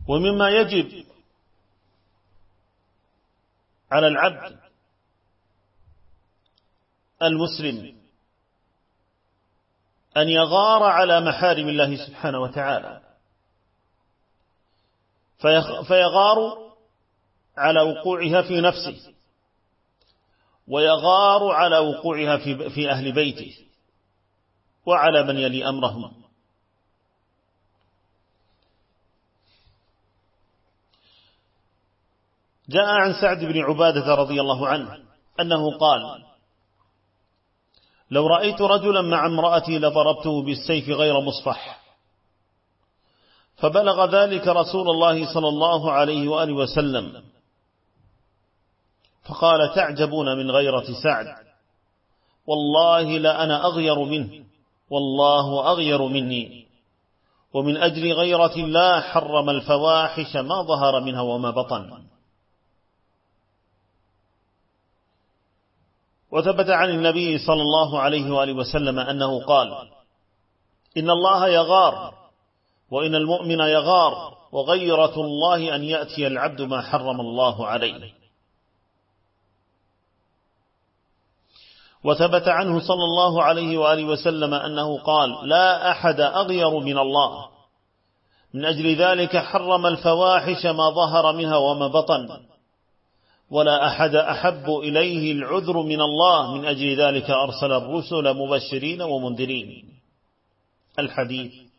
ومما يجب على العبد المسلم أن يغار على محارم الله سبحانه وتعالى، فيغار على وقوعها في نفسه، ويغار على وقوعها في أهل بيته وعلى من يلي أمرهم. جاء عن سعد بن عبادة رضي الله عنه أنه قال: لو رأيت رجلا مع امرأتي لضربته بالسيف غير مصفح. فبلغ ذلك رسول الله صلى الله عليه وآله وسلم، فقال: تعجبون من غيرة سعد، والله لأنا أغير منه، والله أغير مني، ومن أجل غيرة الله حرم الفواحش ما ظهر منها وما بطن. وثبت عن النبي صلى الله عليه وآله وسلم أنه قال: إن الله يغار، وإن المؤمن يغار، وغيرة الله أن يأتي العبد ما حرم الله عليه. وثبت عنه صلى الله عليه وآله وسلم أنه قال: لا أحد أغير من الله، من أجل ذلك حرم الفواحش ما ظهر منها وما بطن، ولا أحد أحب إليه العذر من الله، من أجل ذلك أرسل الرسل مبشرين ومنذرين. الحديث.